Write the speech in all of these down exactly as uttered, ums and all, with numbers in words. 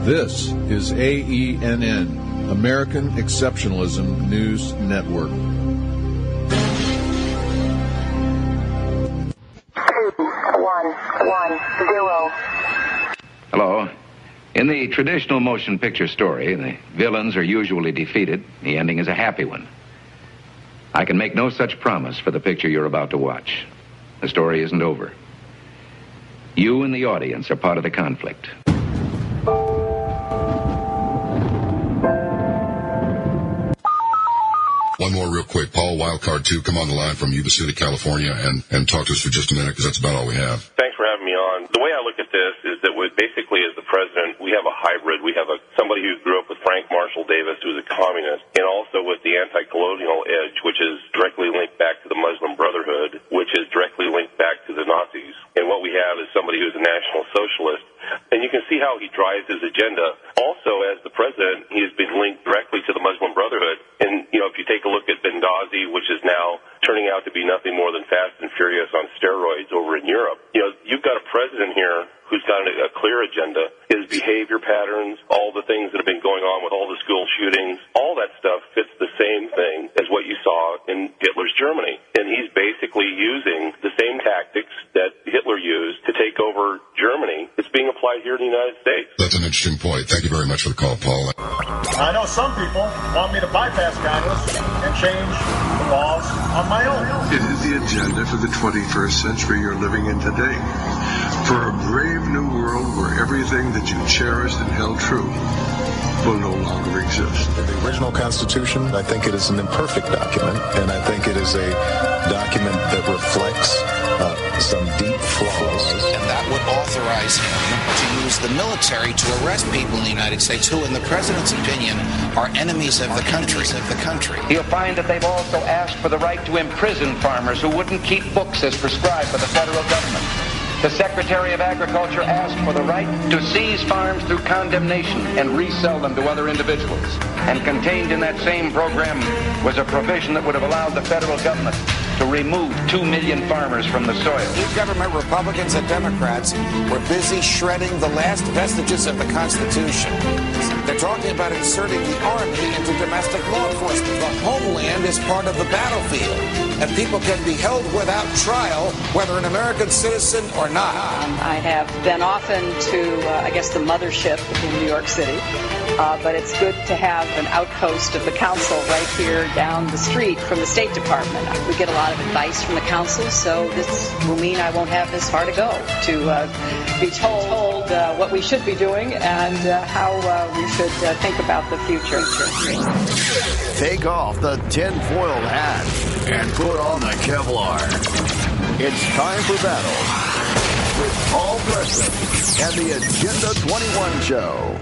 This is A E N N, American Exceptionalism News Network. Two, one, one, zero. Hello. In the traditional motion picture story, the villains are usually defeated. The ending is a happy one. I can make no such promise for the picture you're about to watch. The story isn't over. You and the audience are part of the conflict. One more real quick. Paul, Wildcard two, come on the line from Yuba City, California, and, and talk to us for just a minute, because that's about all we have. Thanks for having me on. The way I look at this is that with basically as the president, we have a hybrid. We have a somebody who grew up with Frank Marshall Davis, who's a communist, and also with the anti-colonial edge, which is directly linked back to the Muslim Brotherhood, which is directly linked back to the Nazis. And what we have is somebody who's a National Socialist. And you can see how he drives his agenda. Also, as the president, he has been linked directly to the Muslim Brotherhood. And, you know, if you take a look at Benghazi, which is now turning out to be nothing more than Fast and Furious on steroids over in Europe, you know, you've got a president here who's got a, a clear agenda. His behavior patterns, all the things that have been going on with all the school shootings, all that stuff fits the same thing as what you saw in Hitler's Germany. And he's basically using the same tactics that Hitler used to take over Germany. It's being applied here in the United States. That's an interesting point. Thank you very much for the call, Paul. I know some people want me to bypass Congress and change the laws on my own. It is the agenda for the twenty-first century you're living in today. For a brave new world where everything that you cherished and held true will no longer exist. The original Constitution, I think it is an imperfect document, and I think it is a document that reflects uh, some deep flaws. And that would authorize him to use the military to arrest people in the United States who, in the president's opinion, are enemies of the country. Of the country. You'll find that they've also asked for the right to imprison farmers who wouldn't keep books as prescribed by the federal government. The Secretary of Agriculture asked for the right to seize farms through condemnation and resell them to other individuals. And contained in that same program was a provision that would have allowed the federal government to remove two million farmers from the soil. New government, Republicans and Democrats, were busy shredding the last vestiges of the Constitution. They're talking about inserting the Army into domestic law enforcement. The homeland is part of the battlefield, and people can be held without trial, whether an American citizen or not. Um, I have been often to, uh, I guess, the mothership in New York City, uh, but it's good to have an outpost of the council right here down the street from the State Department. We get a lot of advice from the council, so this will mean I won't have this far to go to uh, be told uh, what we should be doing and uh, how uh, we should uh, think about the future. Take off the tinfoil hat and put on the Kevlar. It's time for battle with Paul Preston and the Agenda twenty-one Show.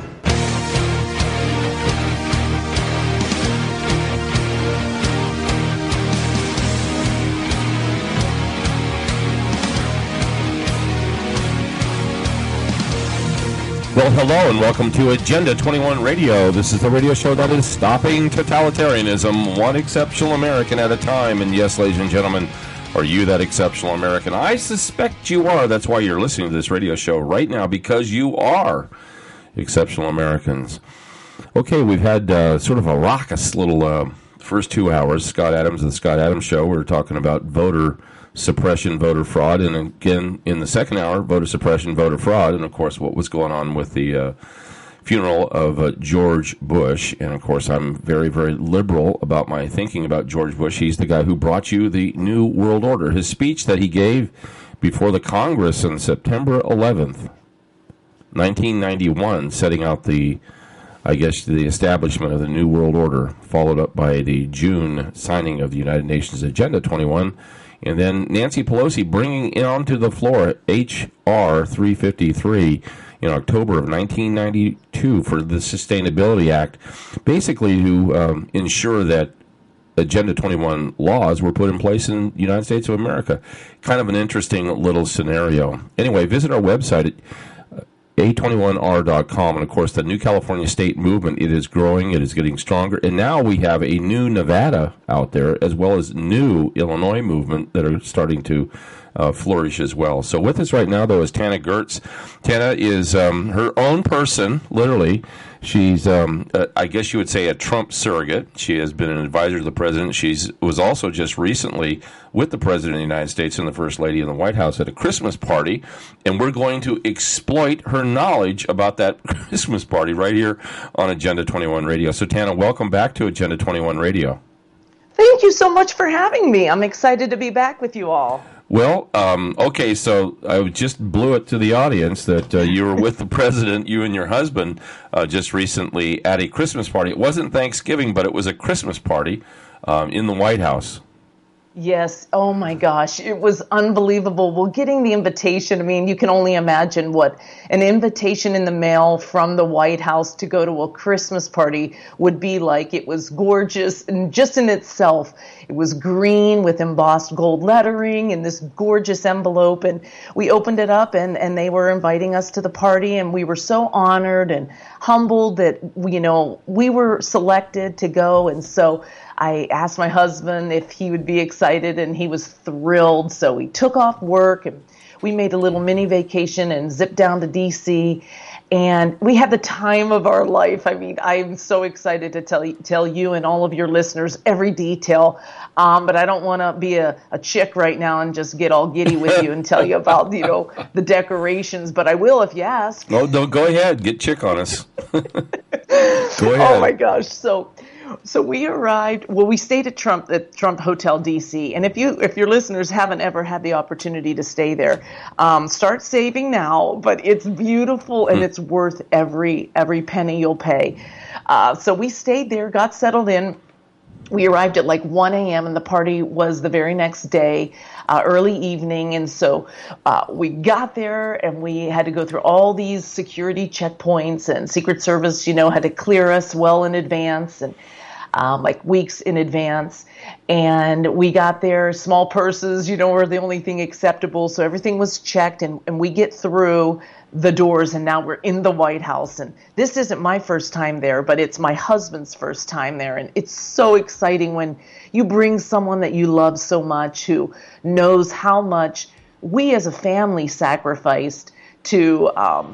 Well, hello and welcome to Agenda twenty-one Radio. This is the radio show that is stopping totalitarianism, one exceptional American at a time. And yes, ladies and gentlemen, are you that exceptional American? I suspect you are. That's why you're listening to this radio show right now, because you are exceptional Americans. Okay, we've had uh, sort of a raucous little uh, first two hours. Scott Adams of the Scott Adams Show. We were talking about voter suppression, voter fraud, and again in the second hour, voter suppression, voter fraud, and of course what was going on with the uh, funeral of uh, George Bush. And of course I'm very, very liberal about my thinking about George Bush. He's the guy who brought you the New World Order. His speech that he gave before the Congress on September eleventh, nineteen ninety-one, setting out the, I guess, the establishment of the New World Order, followed up by the June signing of the United Nations Agenda twenty-one. And then Nancy Pelosi bringing in onto the floor H R three fifty-three in October of nineteen ninety-two for the Sustainability Act, basically to um, ensure that Agenda twenty-one laws were put in place in the United States of America. Kind of an interesting little scenario. Anyway, visit our website at A twenty-one R dot com, and of course the New California State Movement, it is growing, it is getting stronger, and now we have a new Nevada out there, as well as new Illinois movement that are starting to uh, flourish as well. So with us right now, though, is Tana Gertz. Tana is um, her own person, literally. She's, um, uh, I guess you would say, a Trump surrogate. She has been an advisor to the president. She was also just recently with the president of the United States and the First Lady in the White House at a Christmas party, and we're going to exploit her knowledge about that Christmas party right here on Agenda twenty-one Radio. So, Tana, welcome back to Agenda twenty-one Radio. Thank you so much for having me. I'm excited to be back with you all. Well, um, okay, so I just blew it to the audience that uh, you were with the president, you and your husband, uh, just recently at a Christmas party. It wasn't Thanksgiving, but it was a Christmas party um, in the White House. Yes. Oh, my gosh. It was unbelievable. Well, getting the invitation, I mean, you can only imagine what an invitation in the mail from the White House to go to a Christmas party would be like. It was gorgeous, and just in itself, it was green with embossed gold lettering in this gorgeous envelope. And we opened it up, and, and they were inviting us to the party, and we were so honored and humbled that, you know, we were selected to go. And so I asked my husband if he would be excited, and he was thrilled. So we took off work, and we made a little mini vacation and zipped down to D C, and we had the time of our life. I mean, I'm so excited to tell you, tell you and all of your listeners every detail, um, but I don't want to be a, a chick right now and just get all giddy with you and tell you about, you know, the decorations, but I will if you ask. No, no, go ahead. Get chick on us. Go ahead. Oh, my gosh. So... So we arrived, well, we stayed at Trump, at Trump Hotel D C, and if you, if your listeners haven't ever had the opportunity to stay there, um, start saving now, but it's beautiful and it's worth every, every penny you'll pay. Uh, so we stayed there, got settled in. We arrived at like one a.m. and the party was the very next day, uh, early evening. And so uh, we got there and we had to go through all these security checkpoints, and Secret Service, you know, had to clear us well in advance, and um, like weeks in advance. And we got there, small purses, you know, were the only thing acceptable. So everything was checked, and, and we get through the doors, and now we're in the White House. And this isn't my first time there, but it's my husband's first time there. And it's so exciting when you bring someone that you love so much, who knows how much we as a family sacrificed to um,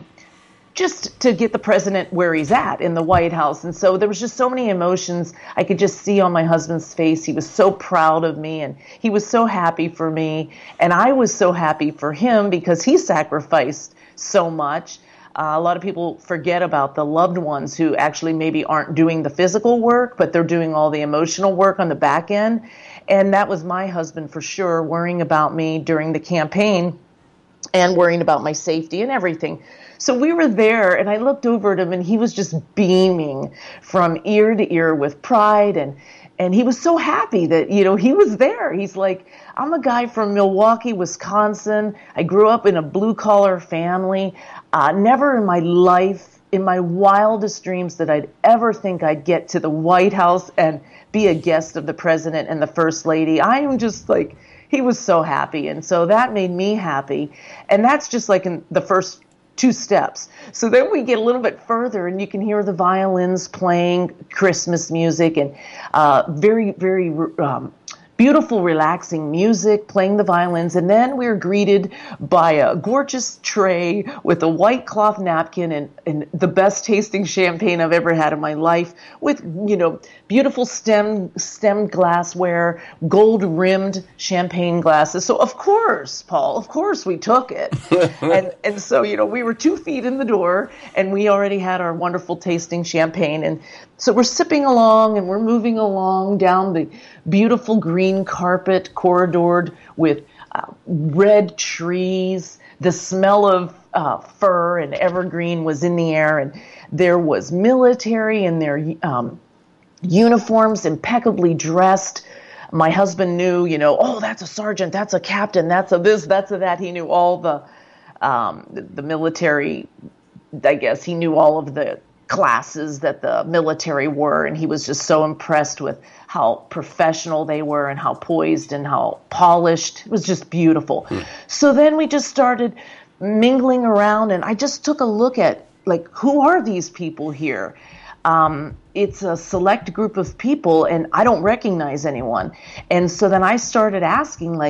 just to get the president where he's at in the White House. And so there was just so many emotions I could just see on my husband's face. He was so proud of me, and he was so happy for me. And I was so happy for him because he sacrificed so much. Uh, a lot of people forget about the loved ones who actually maybe aren't doing the physical work, but they're doing all the emotional work on the back end. And that was my husband for sure, worrying about me during the campaign and worrying about my safety and everything. So we were there, and I looked over at him, and he was just beaming from ear to ear with pride, and And he was so happy that, you know, he was there. He's like, I'm a guy from Milwaukee, Wisconsin. I grew up in a blue-collar family. Uh, never in my life, in my wildest dreams, that I'd ever think I'd get to the White House and be a guest of the president and the First Lady. I am just like, he was so happy. And so that made me happy. And that's just like in the first two steps. So then we get a little bit further, and you can hear the violins playing Christmas music, and uh, very, very um, beautiful, relaxing music, playing the violins. And then we were greeted by a gorgeous tray with a white cloth napkin and, and the best tasting champagne I've ever had in my life, with, you know, beautiful stem, stemmed glassware, gold rimmed champagne glasses. So of course, Paul, of course we took it. and, and so, you know, we were two feet in the door, and we already had our wonderful tasting champagne. And so we're sipping along, and we're moving along down the beautiful green carpet corridored with uh, red trees. The smell of uh, fir and evergreen was in the air, and there was military in their um, uniforms, impeccably dressed. My husband knew, you know, oh, that's a sergeant, that's a captain, that's a this, that's a that. He knew all the um, the, the military, I guess he knew all of the classes that the military were, and he was just so impressed with how professional they were and how poised and how polished. It was just beautiful. Mm. So then we just started mingling around, and I just took a look at, like, who are these people here? Um, it's a select group of people, and I don't recognize anyone. And so then I started asking, like,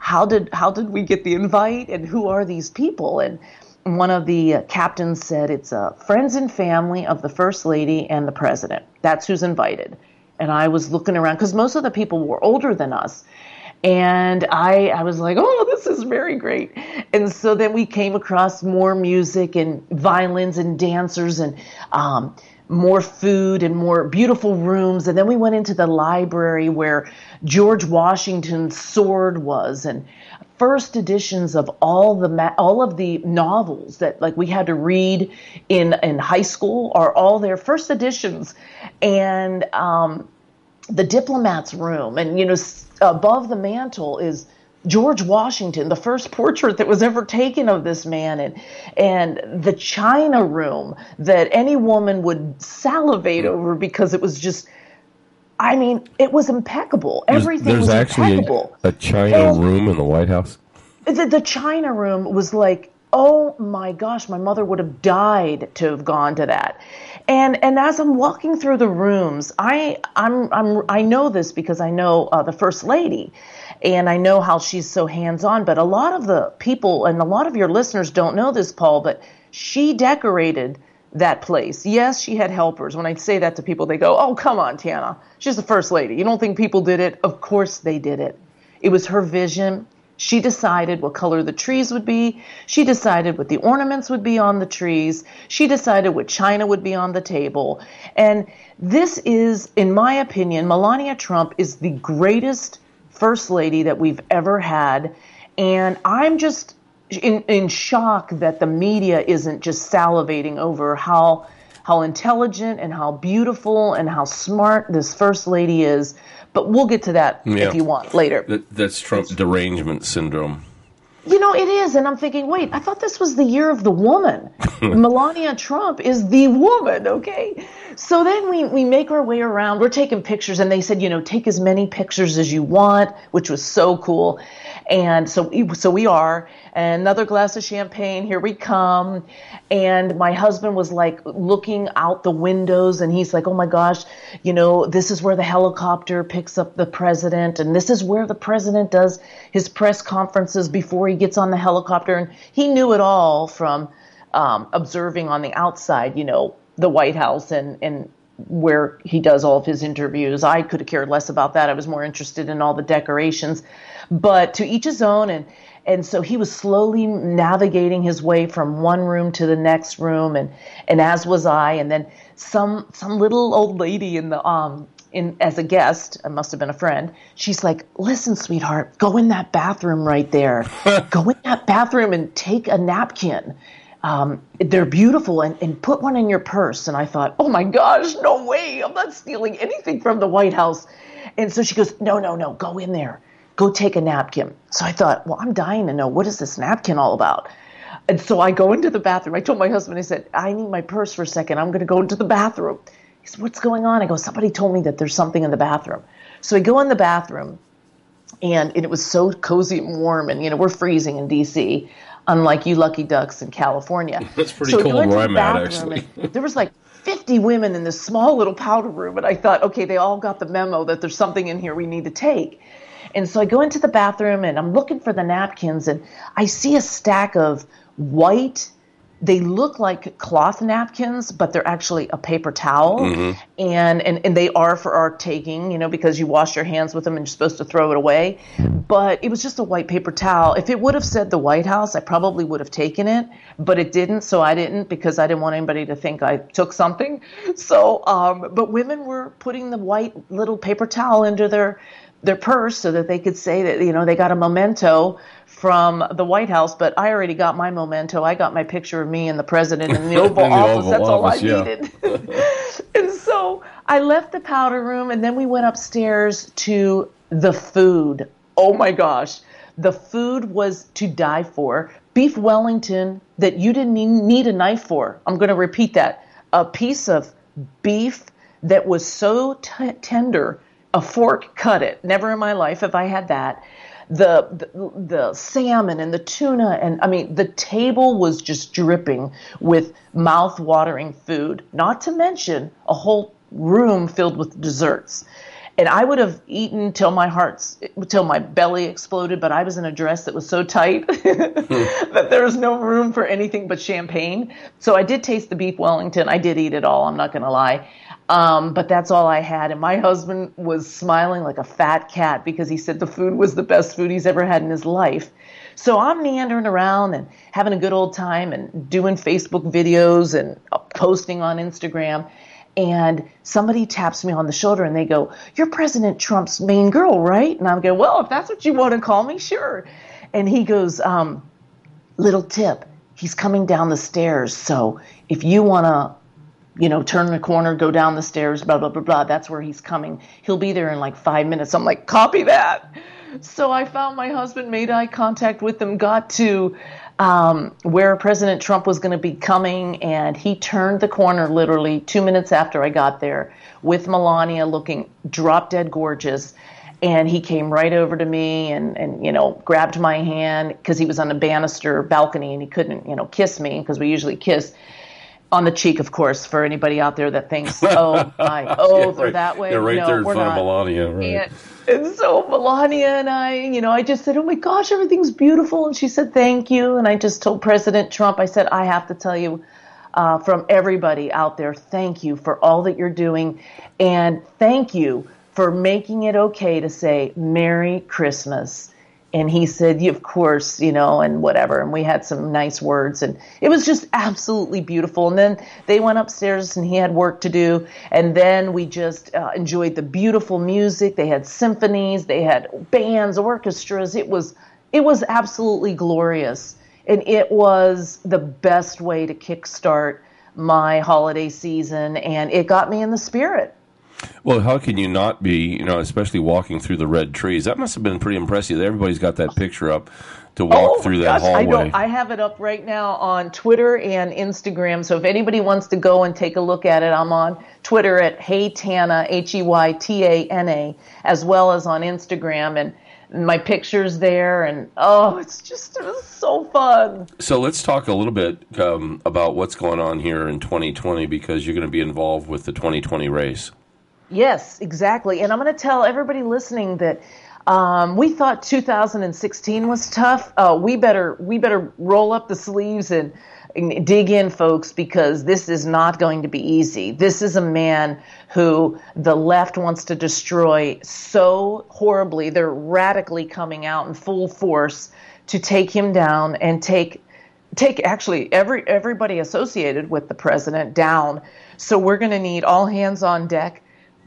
how did how did we get the invite, and who are these people? And one of the uh, captains said, it's uh, friends and family of the First Lady and the President. That's who's invited. And I was looking around, because most of the people were older than us. And I, I was like, oh, this is very great. And so then we came across more music and violins and dancers and um, more food and more beautiful rooms. And then we went into the library where George Washington's sword was, and first editions of all the ma- all of the novels that like we had to read in in high school are all there, first editions. And um, the diplomat's room, and you know, s- above the mantle is George Washington, the first portrait that was ever taken of this man, and and the china room that any woman would salivate over because it was just, I mean, it was impeccable. Everything there's, there's was impeccable. Actually a, a china and room in the White House. The, the china room was like, oh my gosh, my mother would have died to have gone to that. And and as I'm walking through the rooms, I I'm I'm I know this because I know uh, the First Lady, and I know how she's so hands-on. But a lot of the people and a lot of your listeners don't know this, Paul, but she decorated that place. Yes, she had helpers. When I say that to people, they go, oh, come on, Tana. She's the First Lady. You don't think people did it? Of course they did it. It was her vision. She decided what color the trees would be. She decided what the ornaments would be on the trees. She decided what china would be on the table. And this is, in my opinion, Melania Trump is the greatest First Lady that we've ever had. And I'm just in, in shock that the media isn't just salivating over how how intelligent and how beautiful and how smart this First Lady is. But we'll get to that Yeah. if you want later. That, that's Trump derangement syndrome. You know, it is. And I'm thinking, wait, I thought this was the year of the woman. Melania Trump is the woman, okay? So then we, we make our way around. We're taking pictures, and they said, you know, take as many pictures as you want, which was so cool. And so, so we are. And another glass of champagne, here we come. And my husband was like looking out the windows, and he's like, oh my gosh, you know, this is where the helicopter picks up the president, and this is where the president does his press conferences before he gets on the helicopter. And he knew it all from um, observing on the outside, you know, the White House and, and where he does all of his interviews. I could have cared less about that. I was more interested in all the decorations. But to each his own. And And so he was slowly navigating his way from one room to the next room, and, and as was I. And then some some little old lady in the um in as a guest, I must have been a friend. She's like, "Listen, sweetheart, go in that bathroom right there. Go in that bathroom and take a napkin. Um, they're beautiful, and, and put one in your purse." And I thought, "Oh my gosh, no way! I'm not stealing anything from the White House." And so she goes, "No, no, no, go in there. Go take a napkin." So I thought, well, I'm dying to know, what is this napkin all about? And so I go into the bathroom. I told my husband, I said, I need my purse for a second. I'm going to go into the bathroom. He said, what's going on? I go, somebody told me that there's something in the bathroom. So I go in the bathroom, and, and it was so cozy and warm. And, you know, we're freezing in D C, unlike you lucky ducks in California. That's pretty so cold where I'm at, actually. There was like fifty women in this small little powder room. And I thought, okay, they all got the memo that there's something in here we need to take. And so I go into the bathroom, and I'm looking for the napkins, and I see a stack of white, they look like cloth napkins, but they're actually a paper towel. Mm-hmm. And, and, and they are for our taking, you know, because you wash your hands with them and you're supposed to throw it away. But it was just a white paper towel. If it would have said the White House, I probably would have taken it, but it didn't. So I didn't, because I didn't want anybody to think I took something. So, um, but women were putting the white little paper towel into their their purse so that they could say that, you know, they got a memento from the White House. But I already got my memento. I got my picture of me and the president in the Oval in the Office. Oval That's all Office, I yeah. needed. And so I left the powder room, and then we went upstairs to the food. Oh my gosh. The food was to die for. Beef Wellington that you didn't need a knife for. I'm going to repeat that. A piece of beef that was so t- tender, a fork cut it. Never in my life have I had that. The, the the salmon and the tuna, and I mean, the table was just dripping with mouth-watering food, not to mention a whole room filled with desserts. And I would have eaten till my heart's, till my belly exploded, but I was in a dress that was so tight that there was no room for anything but champagne. So I did taste the beef Wellington. I did eat it all, I'm not going to lie. Um, but that's all I had. And my husband was smiling like a fat cat because he said the food was the best food he's ever had in his life. So I'm meandering around and having a good old time and doing Facebook videos and posting on Instagram. And somebody taps me on the shoulder and they go, "You're President Trump's main girl, right?" And I'm going, "Well, if that's what you want to call me, sure." And he goes, um, "Little tip, he's coming down the stairs. So if you want to, you know, turn the corner, go down the stairs, blah, blah, blah, blah, that's where he's coming. He'll be there in like five minutes. I'm like, "Copy that." So I found my husband, made eye contact with him, got to um, where President Trump was going to be coming, and he turned the corner literally two minutes after I got there with Melania looking drop dead gorgeous. And he came right over to me and, and you know, grabbed my hand because he was on a banister balcony and he couldn't, you know, kiss me because we usually kiss. On the cheek, of course, for anybody out there that thinks, oh, my, oh, yeah, they're right, that way. Yeah, right no, there in we're front not. of Melania. Right. And, and so Melania and I, you know, I just said, "Oh, my gosh, everything's beautiful." And she said, "Thank you." And I just told President Trump, I said, "I have to tell you uh, from everybody out there, thank you for all that you're doing. And thank you for making it okay to say Merry Christmas." And he said, "Of course, you know, and whatever." And we had some nice words. And it was just absolutely beautiful. And then they went upstairs and he had work to do. And then we just uh, enjoyed the beautiful music. They had symphonies. They had bands, orchestras. It was it was absolutely glorious. And it was the best way to kickstart my holiday season. And it got me in the spirit. Well, how can you not be, you know, especially walking through the red trees? That must have been pretty impressive. Everybody's got that picture up to walk oh, through gosh, that hallway. I, know, I have it up right now on Twitter and Instagram. So if anybody wants to go and take a look at it, I'm on Twitter at Heytana, H E Y T A N A, as well as on Instagram. And my picture's there. And, oh, it's just it was so fun. So let's talk a little bit um, about what's going on here in twenty twenty, because you're going to be involved with the twenty twenty race. Yes, exactly. And I'm going to tell everybody listening that um, we thought two thousand sixteen was tough. Uh, we better we better roll up the sleeves and, and dig in, folks, because this is not going to be easy. This is a man who the left wants to destroy so horribly. They're radically coming out in full force to take him down and take take actually every everybody associated with the president down. So we're going to need all hands on deck.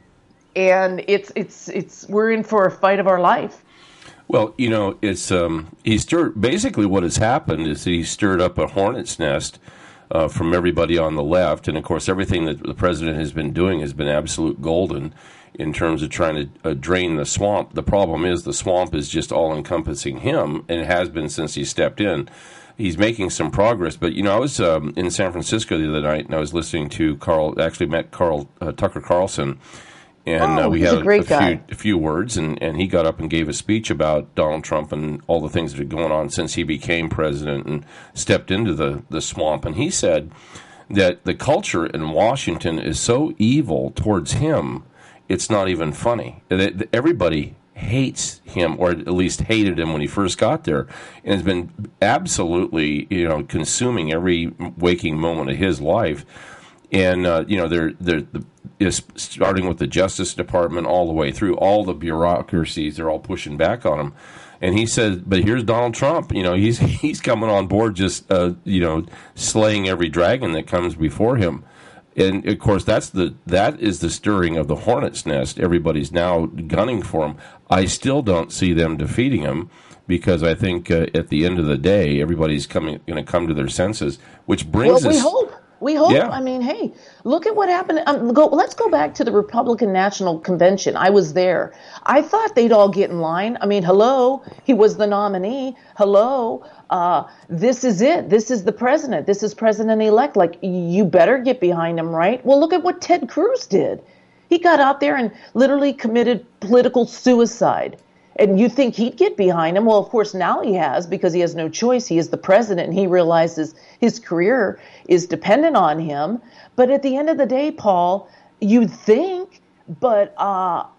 And it's it's it's we're in for a fight of our life. Well, you know, it's um, he stirred. Basically, what has happened is he stirred up a hornet's nest uh, from everybody on the left, and of course, everything that the president has been doing has been absolute golden in terms of trying to uh, drain the swamp. The problem is the swamp is just all encompassing him, and it has been since he stepped in. He's making some progress, but you know, I was um, in San Francisco the other night, and I was listening to Carl. Actually, met Carl uh, Tucker Carlson. And oh, uh, we he's had a, great a, guy. few, a few words, and, and he got up and gave a speech about Donald Trump and all the things that are going on since he became president and stepped into the, the swamp. And he said that the culture in Washington is so evil towards him, it's not even funny. That everybody hates him, or at least hated him when he first got there, and has been absolutely, you know, consuming every waking moment of his life. And, uh, you know, they're, they're the, is starting with the Justice Department all the way through, all the bureaucracies, they're all pushing back on him. And he said, but here's Donald Trump, you know, he's he's coming on board just, uh, you know, slaying every dragon that comes before him. And, of course, that's the that is the stirring of the hornet's nest. Everybody's now gunning for him. I still don't see them defeating him, because I think uh, at the end of the day, everybody's coming going to come to their senses, which brings well, we us... hope. We hope. Yeah. I mean, hey, look at what happened. Um, go, let's go back to the Republican National Convention. I was there. I thought they'd all get in line. I mean, hello, he was the nominee. Hello, uh, this is it. This is the president. This is president-elect. Like, you better get behind him, right? Well, look at what Ted Cruz did. He got out there and literally committed political suicide. And you think he'd get behind him. Well, of course, now he has, because he has no choice. He is the president, and he realizes his career is dependent on him. But at the end of the day, Paul, you'd think, but uh,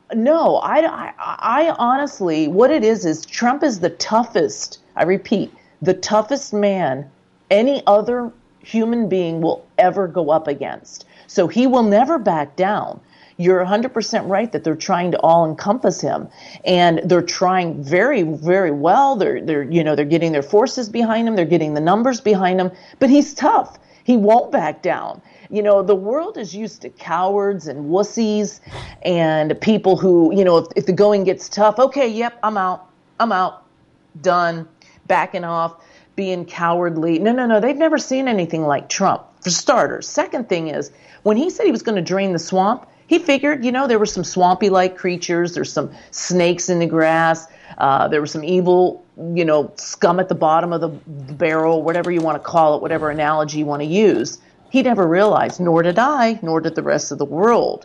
No, I, I, I honestly, what it is, is Trump is the toughest, I repeat, the toughest man any other human being will ever go up against. So he will never back down. You're one hundred percent right that they're trying to all encompass him, and they're trying very, very well. They're, they're, you know, they're getting their forces behind him. They're getting the numbers behind him, but he's tough. He won't back down. You know, the world is used to cowards and wussies and people who, you know, if, if the going gets tough, okay, yep, I'm out. I'm out. Done. Backing off, being cowardly. No, no, no. They've never seen anything like Trump, for starters. Second thing is, when he said he was going to drain the swamp, he figured, you know, there were some swampy-like creatures. There's some snakes in the grass. Uh, there was some evil, you know, scum at the bottom of the barrel, whatever you want to call it, whatever analogy you want to use. He never realized, nor did I, nor did the rest of the world,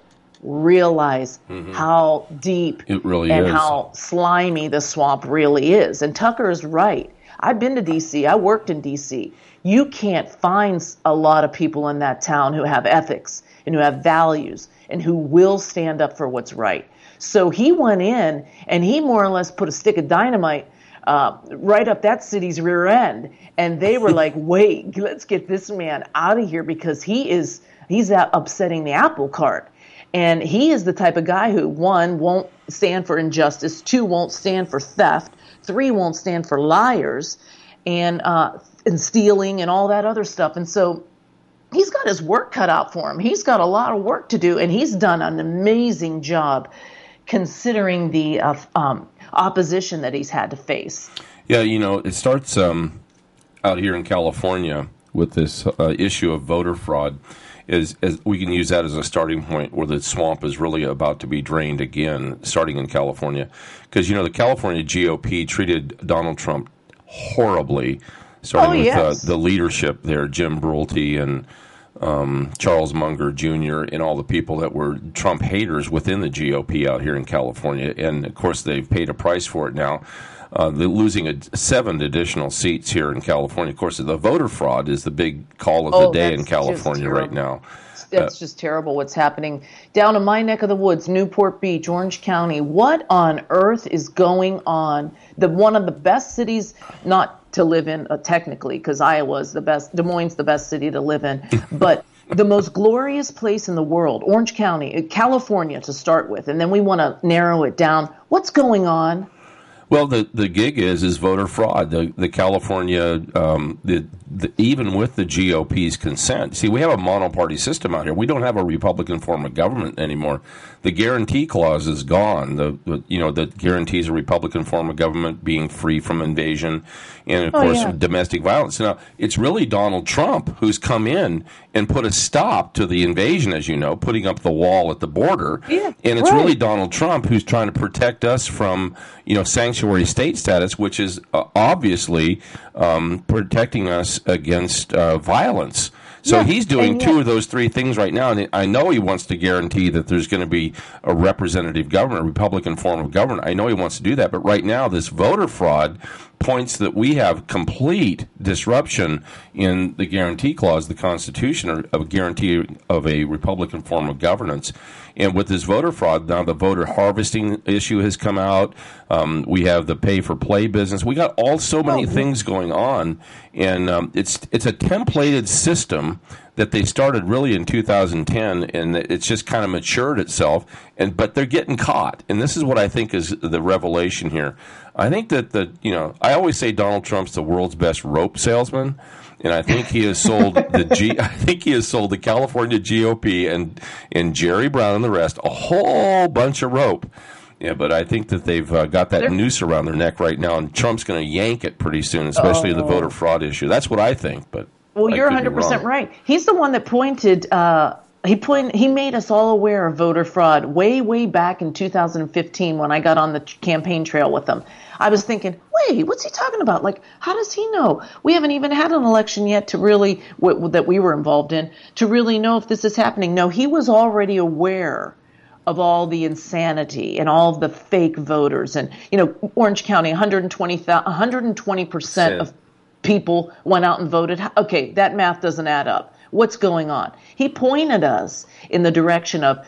realize mm-hmm. how deep it really and is. how slimy the swamp really is. And Tucker is right. I've been to D C. I worked in D C. You can't find a lot of people in that town who have ethics and who have values and who will stand up for what's right. So he went in and he more or less put a stick of dynamite uh, right up that city's rear end. And they were like, wait, let's get this man out of here because he is he's out upsetting the apple cart. And he is the type of guy who, one, won't stand for injustice, two, won't stand for theft, three, won't stand for liars and uh, and stealing and all that other stuff. And so he's got his work cut out for him. He's got a lot of work to do, and he's done an amazing job considering the uh, um, opposition that he's had to face. Yeah, you know, it starts um, out here in California with this uh, issue of voter fraud. Is, is we can use that as a starting point where the swamp is really about to be drained again, starting in California. Because, you know, the California G O P treated Donald Trump horribly, starting oh, with yes. uh, the leadership there, Jim Brulte and um, Charles Munger Junior and all the people that were Trump haters within the G O P out here in California. And, of course, they've paid a price for it now. Uh, they're losing a, seven additional seats here in California. Of course, the voter fraud is the big call of the oh, day in California right now. That's uh, just terrible what's happening. Down in my neck of the woods, Newport Beach, Orange County, what on earth is going on? The one of the best cities not to live in, uh, technically, because Iowa's the best, Des Moines the best city to live in, but the most glorious place in the world, Orange County, California to start with, and then we want to narrow it down. What's going on? Well, the, the gig is is voter fraud. The the California, um, the, the even with the G O P's consent. See, we have a monoparty system out here. We don't have a Republican form of government anymore. The guarantee clause is gone. The, the you know that guarantees a Republican form of government being free from invasion and of oh, course yeah. domestic violence. Now it's really Donald Trump who's come in and put a stop to the invasion, as you know, putting up the wall at the border. Yeah, and it's right. really Donald Trump who's trying to protect us from you know sanctuary state status, which is uh, obviously um, protecting us against uh, violence. So yeah, he's doing yeah. two of those three things right now, and I know he wants to guarantee that there's going to be a representative government, a Republican form of government. I know he wants to do that, but right now this voter fraud points that we have complete disruption in the guarantee clause, the Constitution, or a guarantee of a Republican form of governance. And with this voter fraud, now the voter harvesting issue has come out. Um, we have the pay-for-play business. We got all so many oh, things going on, and um, it's it's a templated system that they started really in two thousand ten, and it's just kind of matured itself. And but they're getting caught, and this is what I think is the revelation here. I think that the you know I always say Donald Trump's the world's best rope salesman. And I think he has sold the G. I think he has sold the California G O P and and Jerry Brown and the rest a whole bunch of rope. Yeah, but I think that they've uh, got that They're, noose around their neck right now, and Trump's going to yank it pretty soon, especially oh. the voter fraud issue. That's what I think. But well, I you're one hundred percent right. He's the one that pointed. Uh, he point. He made us all aware of voter fraud way, way back in two thousand fifteen when I got on the campaign trail with him. I was thinking, wait, what's he talking about? Like, how does he know? We haven't even had an election yet to really, w- that we were involved in, to really know if this is happening. No, he was already aware of all the insanity and all of the fake voters. And, you know, Orange County, one hundred twenty, one hundred twenty percent of people went out and voted. Okay, that math doesn't add up. What's going on? He pointed us in the direction of,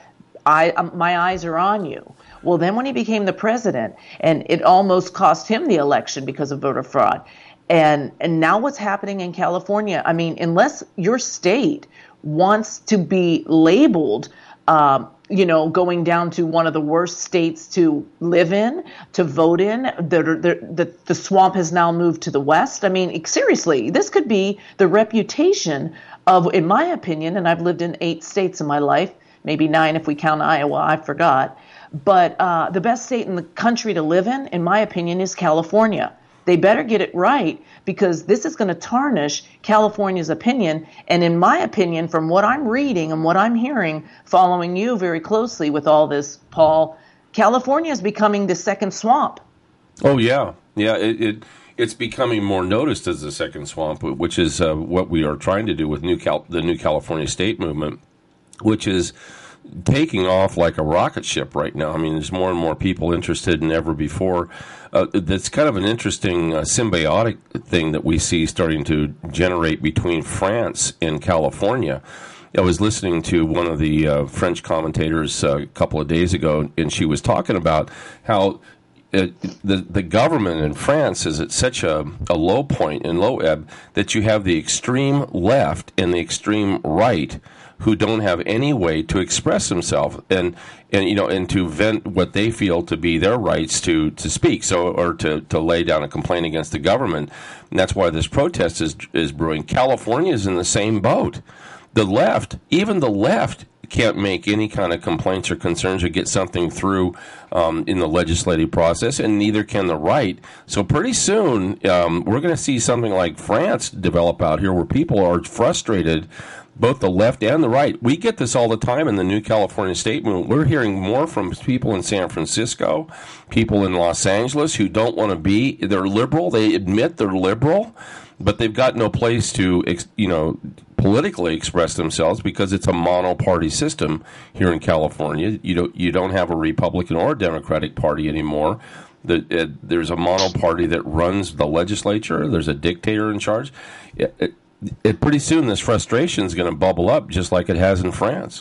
I, um, my eyes are on you. Well, then when he became the president, and it almost cost him the election because of voter fraud. And and now what's happening in California? I mean, unless your state wants to be labeled, um, you know, going down to one of the worst states to live in, to vote in, the, the, the, the swamp has now moved to the west. I mean, seriously, this could be the reputation of, in my opinion, and I've lived in eight states in my life, maybe nine if we count Iowa, I forgot. But uh, the best state in the country to live in, in my opinion, is California. They better get it right, because this is going to tarnish California's opinion. And in my opinion, from what I'm reading and what I'm hearing, following you very closely with all this, Paul, California is becoming the second swamp. Oh, yeah. Yeah, it, it it's becoming more noticed as the second swamp, which is uh, what we are trying to do with new Cal- the New California State Movement, which is taking off like a rocket ship right now. I mean, there's more and more people interested than ever before. Uh, that's kind of an interesting uh, symbiotic thing that we see starting to generate between France and California. I was listening to one of the uh, French commentators uh, a couple of days ago, and she was talking about how It, the the government in France is at such a, a low point and low ebb that you have the extreme left and the extreme right who don't have any way to express themselves and and you know and to vent what they feel to be their rights to, to speak so or to, to lay down a complaint against the government. And that's why this protest is is brewing. California is in the same boat. The left, even the left, can't make any kind of complaints or concerns or get something through um, in the legislative process, and neither can the right. So pretty soon, um, we're going to see something like France develop out here where people are frustrated, both the left and the right. We get this all the time in the New California State Movement. We're hearing more from people in San Francisco, people in Los Angeles who don't want to be, they're liberal, they admit they're liberal, but they've got no place to, you know, politically express themselves because it's a mono-party system here in California. You don't you don't have a Republican or a Democratic Party anymore. The, uh, there's a mono-party that runs the legislature. There's a dictator in charge. It, it, it, pretty soon, this frustration is going to bubble up just like it has in France.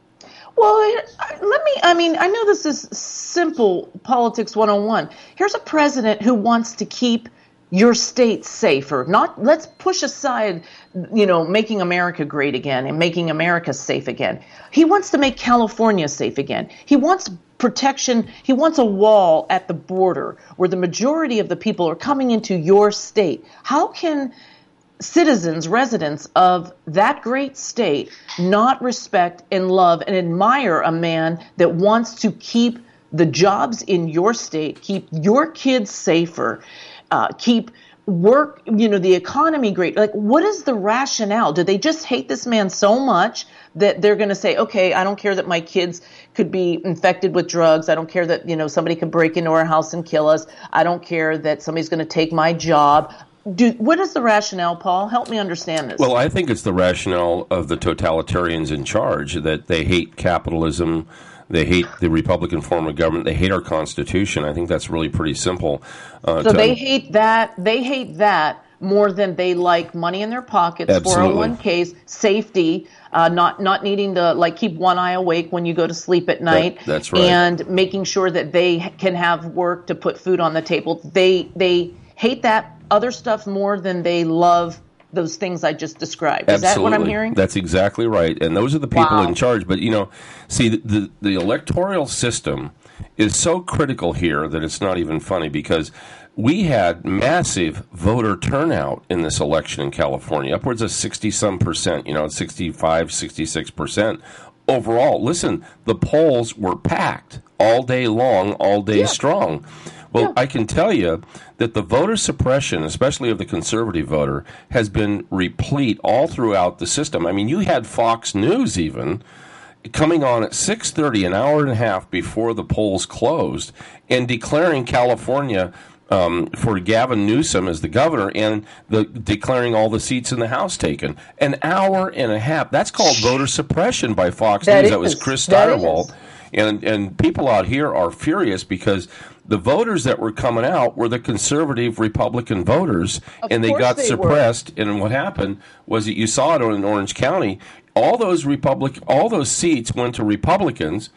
Well, let me, I mean, I know this is simple politics one oh one. Here's a president who wants to keep your state safer. Not, let's push aside, you know, making America great again and making America safe again. He wants to make California safe again. He wants protection. He wants a wall at the border where the majority of the people are coming into your state. How can citizens, residents of that great state not respect and love and admire a man that wants to keep the jobs in your state, keep your kids safer, Uh, keep work, you know, the economy great? Like, what is the rationale? Do they just hate this man so much that they're going to say, okay, I don't care that my kids could be infected with drugs. I don't care that, you know, somebody could break into our house and kill us. I don't care that somebody's going to take my job. Do, what is the rationale, Paul? Help me understand this. Well, I think it's the rationale of the totalitarians in charge, that they hate capitalism. They hate the Republican form of government. They hate our Constitution. I think that's really pretty simple. Uh, so they hate that. They hate that more than they like money in their pockets, Absolutely. four oh one k's, safety, uh, not not needing to like keep one eye awake when you go to sleep at night. That, that's right. And making sure that they can have work to put food on the table. They they hate that other stuff more than they love those things I just described. Is Absolutely. that what I'm hearing? That's exactly right. And those are the people Wow. in charge. But, you know, see, the, the, the electoral system is so critical here that it's not even funny, because we had massive voter turnout in this election in California, upwards of sixty-some percent, you know, sixty-five, sixty-six percent overall. Listen, the polls were packed all day long, all day Yeah. strong. Well, Yeah. I can tell you that the voter suppression, especially of the conservative voter, has been replete all throughout the system. I mean, you had Fox News even coming on at six thirty, an hour and a half before the polls closed, and declaring California um, for Gavin Newsom as the governor, and the, declaring all the seats in the House taken. An hour and a half. That's called voter suppression by Fox That News. is. That was Chris That Steigerwald. is. And and people out here are furious because the voters that were coming out were the conservative Republican voters, Of and they course got they suppressed. And what happened was that you saw it in Orange County. All those Republic, all those seats went to Republicans.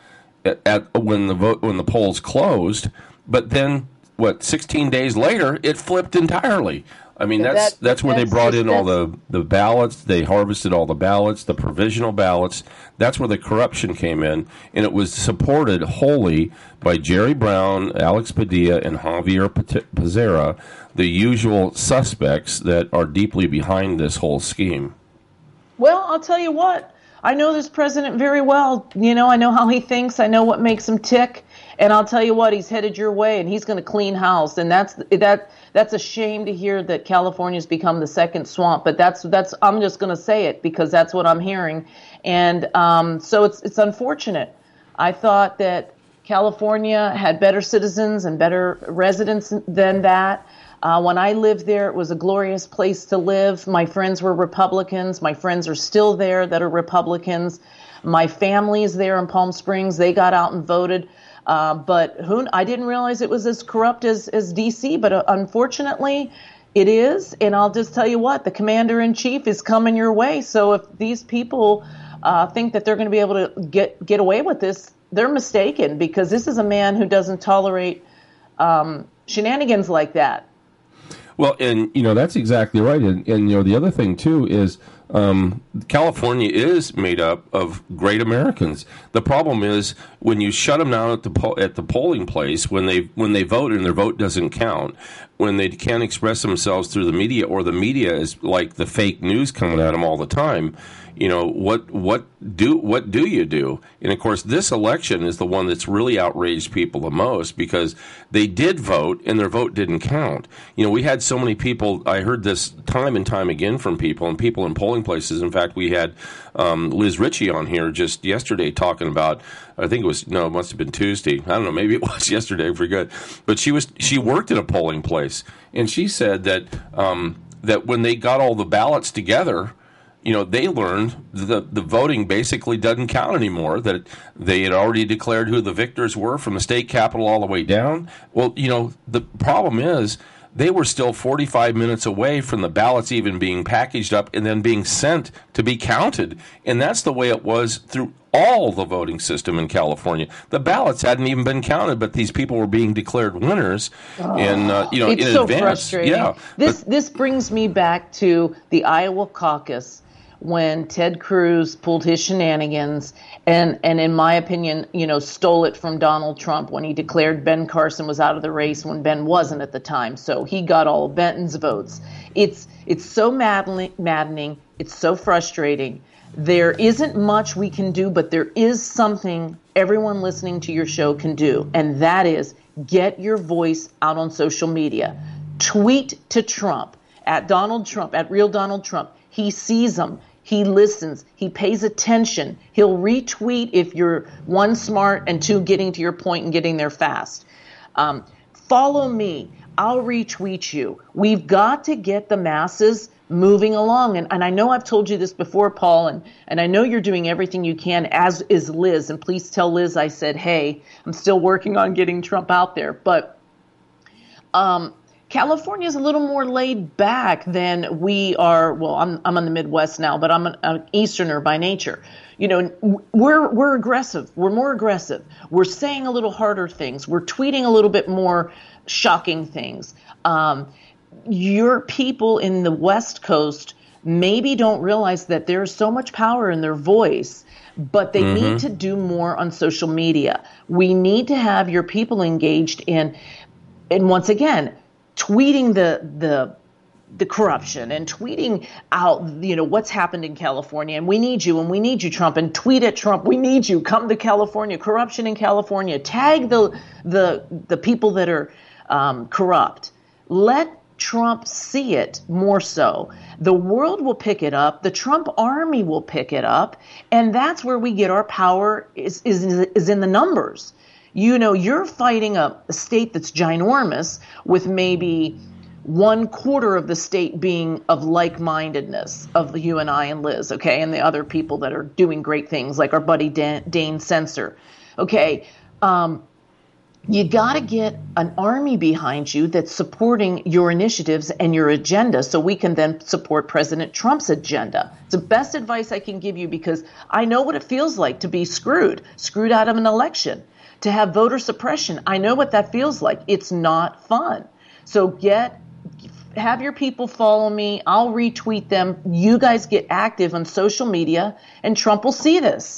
at, at when the vote when the polls closed, but then what? sixteen days later, it flipped entirely. I mean, that's that, that's where that's they brought just, in all the, the ballots. They harvested all the ballots, the provisional ballots. That's where the corruption came in, and it was supported wholly by Jerry Brown, Alex Padilla, and Javier Pizarro, the usual suspects that are deeply behind this whole scheme. Well, I'll tell you what. I know this president very well. You know, I know how he thinks. I know what makes him tick. And I'll tell you what, he's headed your way, and he's going to clean house. And that's that. That's a shame to hear that California's become the second swamp. But that's that's. I'm just going to say it because that's what I'm hearing. And um, so it's it's unfortunate. I thought that California had better citizens and better residents than that. Uh, when I lived there, it was a glorious place to live. My friends were Republicans. My friends are still there that are Republicans. My family's there in Palm Springs. They got out and voted. Uh, but who I didn't realize it was as corrupt as, as D C, but uh, unfortunately it is. And I'll just tell you what, the commander-in-chief is coming your way. So if these people uh, think that they're going to be able to get, get away with this, they're mistaken, because this is a man who doesn't tolerate um, shenanigans like that. Well, and, you know, that's exactly right. And, and you know, the other thing, too, is um, California is made up of great Americans. The problem is when you shut them down at the po- at the polling place, when they when they vote and their vote doesn't count, when they can't express themselves through the media, or the media is like the fake news coming at them all the time, you know, what what do what do you do? And of course, this election is the one that's really outraged people the most, because they did vote and their vote didn't count. You know, we had so many people. I heard this time and time again from people and people in polling places. In fact, we had um, Liz Ritchie on here just yesterday talking about. I think it was no, it must have been Tuesday. I don't know, maybe it was yesterday. I forget. But she was she worked at a polling place, and she said that um, that when they got all the ballots together, you know, they learned the the voting basically doesn't count anymore, that they had already declared who the victors were from the state capitol all the way down. Well, you know, the problem is they were still forty-five minutes away from the ballots even being packaged up and then being sent to be counted. And that's the way it was through all the voting system in California. The ballots hadn't even been counted, but these people were being declared winners. Oh, and, uh, you know, it's in so advance. Frustrating. Yeah, this, but, this brings me back to the Iowa caucus, when Ted Cruz pulled his shenanigans and, and in my opinion, you know, stole it from Donald Trump when he declared Ben Carson was out of the race when Ben wasn't at the time. So he got all of Benton's votes. It's it's so maddening, maddening. It's so frustrating. There isn't much we can do, but there is something everyone listening to your show can do, and that is get your voice out on social media. Tweet to Trump, at Donald Trump, at Real Donald Trump. He sees them. He listens. He pays attention. He'll retweet if you're, one, smart, and two, getting to your point and getting there fast. Um, follow me. I'll retweet you. We've got to get the masses moving along. And, and I know I've told you this before, Paul, and, and I know you're doing everything you can, as is Liz. And please tell Liz I said, hey, I'm still working on getting Trump out there. But um, California is a little more laid back than we are. Well, I'm I'm in the Midwest now, but I'm an, an Easterner by nature. You know, we're we're aggressive. We're more aggressive. We're saying a little harder things. We're tweeting a little bit more shocking things. Um, your people in the West Coast maybe don't realize that there's so much power in their voice, but they mm-hmm. need to do more on social media. We need to have your people engaged in, and once again, tweeting the the the corruption and tweeting out, you know, what's happened in California, and we need you, and we need you, Trump, and tweet at Trump, we need you, come to California, corruption in California, tag the the the people that are um, corrupt. Let Trump see it more so. The world will pick it up. The Trump army will pick it up, and that's where we get our power is is is in the numbers. You know, you're fighting a, a state that's ginormous with maybe one quarter of the state being of like-mindedness of you and I and Liz, okay, and the other people that are doing great things like our buddy Dan, Dane Sensor, okay. Um, you got to get an army behind you that's supporting your initiatives and your agenda so we can then support President Trump's agenda. It's the best advice I can give you because I know what it feels like to be screwed, screwed out of an election, to have voter suppression. I know what that feels like. It's not fun. So get, have your people follow me. I'll retweet them. You guys get active on social media and Trump will see this.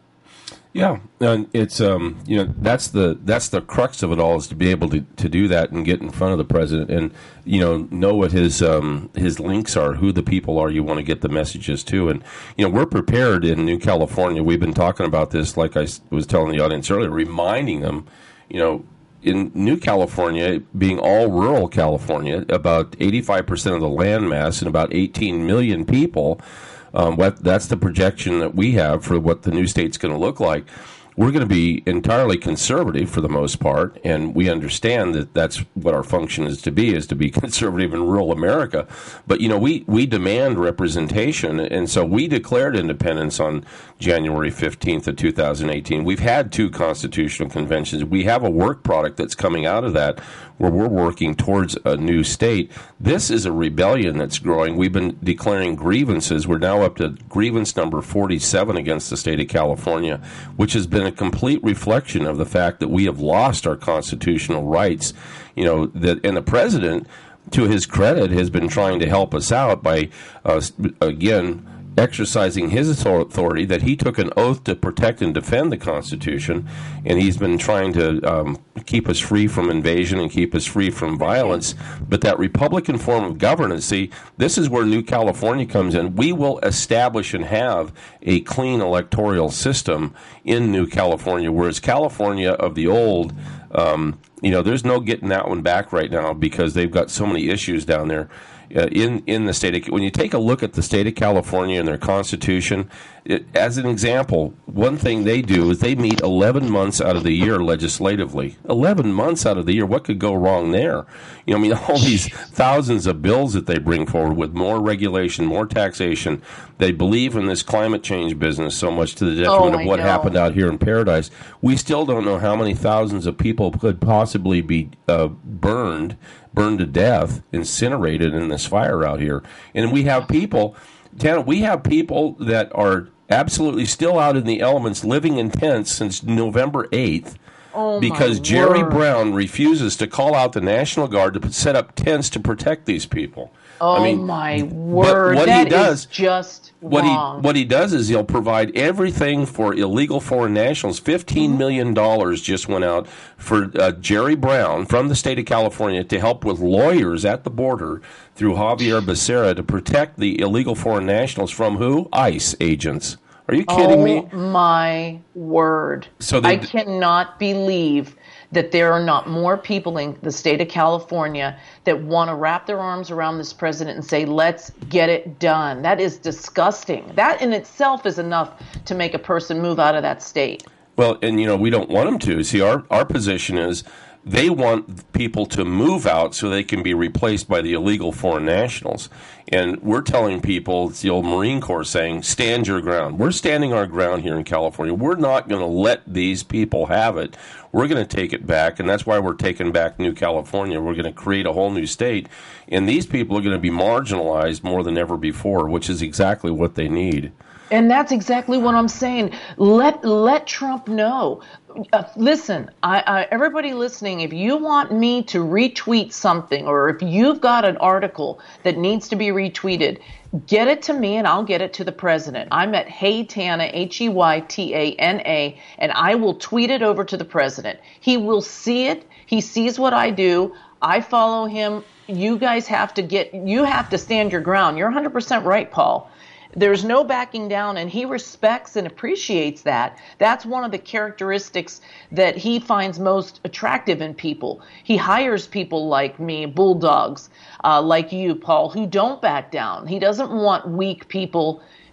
Yeah, and it's um, you know that's the that's the crux of it all is to be able to, to do that and get in front of the president and you know know what his um, his links are, who the people are you want to get the messages to, and you know we're prepared in New California. We've been talking about this, like I was telling the audience earlier, reminding them, you know, in New California being all rural California, about eighty-five percent of the land mass and about eighteen million people. Um, what, that's the projection that we have for what the new state's going to look like. We're going to be entirely conservative for the most part, and we understand that that's what our function is to be, is to be conservative in rural America. But, you know, we, we demand representation, and so we declared independence on January fifteenth of two thousand eighteen. We've had two constitutional conventions. We have a work product that's coming out of that where we're working towards a new state. This is a rebellion that's growing. We've been declaring grievances. We're now up to grievance number forty-seven against the state of California, which has been a complete reflection of the fact that we have lost our constitutional rights. You know, that, and the president, to his credit, has been trying to help us out by, uh, again, exercising his authority that he took an oath to protect and defend the Constitution, and he's been trying to um, keep us free from invasion and keep us free from violence. But that Republican form of governance, see, this is where New California comes in. We will establish and have a clean electoral system in New California, whereas California of the old, um, you know, there's no getting that one back right now because they've got so many issues down there. Uh, in, in the state of, when you take a look at the state of California and their constitution, it, as an example, one thing they do is they meet eleven months out of the year legislatively. eleven months out of the year, what could go wrong there? You know, I mean, all these thousands of bills that they bring forward with more regulation, more taxation. They believe in this climate change business so much to the detriment oh, of what know. happened out here in Paradise. We still don't know how many thousands of people could possibly be uh, burned burned to death, incinerated in this fire out here. And we have people, Tana, we have people that are absolutely still out in the elements, living in tents since November eighth, oh because Jerry word. Brown refuses to call out the National Guard to set up tents to protect these people. Oh, I mean, my word. What that he does, is just what wrong. He, what he does is he'll provide everything for illegal foreign nationals. fifteen million dollars just went out for uh, Jerry Brown from the state of California to help with lawyers at the border through Javier Becerra to protect the illegal foreign nationals from who? ICE agents. Are you kidding oh, me? Oh, my word. So they, I cannot believe that there are not more people in the state of California that want to wrap their arms around this president and say, let's get it done. That is disgusting. That in itself is enough to make a person move out of that state. Well, and, you know, we don't want them to. See, our, our position is they want people to move out so they can be replaced by the illegal foreign nationals. And we're telling people, it's the old Marine Corps saying, stand your ground. We're standing our ground here in California. We're not going to let these people have it. We're going to take it back, and that's why we're taking back New California. We're going to create a whole new state. And these people are going to be marginalized more than ever before, which is exactly what they need. And that's exactly what I'm saying. Let let Trump know. Uh, listen, I, I, everybody listening, if you want me to retweet something or if you've got an article that needs to be retweeted, get it to me and I'll get it to the president. I'm at Hey Tana, H E Y T A N A, and I will tweet it over to the president. He will see it. He sees what I do. I follow him. You guys have to get, you have to stand your ground. You're one hundred percent right, Paul. There's no backing down, and he respects and appreciates that. That's one of the characteristics that he finds most attractive in people. He hires people like me, bulldogs, uh, like you, Paul, who don't back down. He doesn't want weak people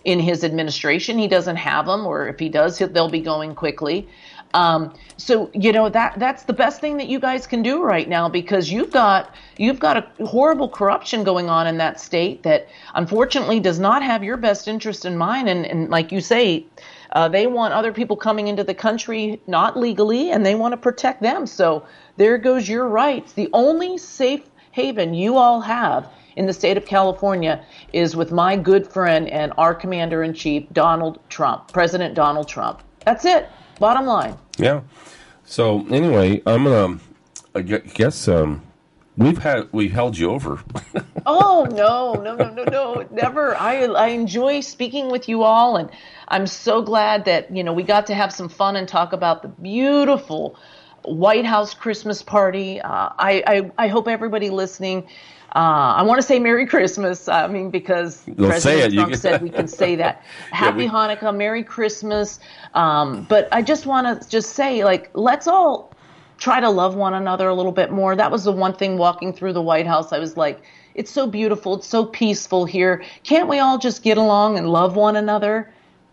in his administration. He doesn't have them, or if he does, they'll be going quickly. Um, so, you know, that that's the best thing that you guys can do right now, because you've got you've got a horrible corruption going on in that state that unfortunately does not have your best interest in mind. And, and like you say, uh, they want other people coming into the country not legally, and they want to protect them. So there goes your rights. The only safe haven you all have in the state of California is with my good friend and our commander-in-chief, Donald Trump, President Donald Trump. That's it. Bottom line. Yeah. So anyway, I'm gonna. I guess um, we've had we held you over. Oh no, no, no, no, no, never. I I enjoy speaking with you all, and I'm so glad that you know we got to have some fun and talk about the beautiful White House Christmas party. Uh, I, I I hope everybody listening. Uh, I want to say Merry Christmas. I mean, because They'll President Trump you... said we can say that. Happy yeah, we... Hanukkah, Merry Christmas. Um, but I just want to just say, like, let's all try to love one another a little bit more. That was the one thing walking through the White House. I was like, it's so beautiful. It's so peaceful here. Can't we all just get along and love one another?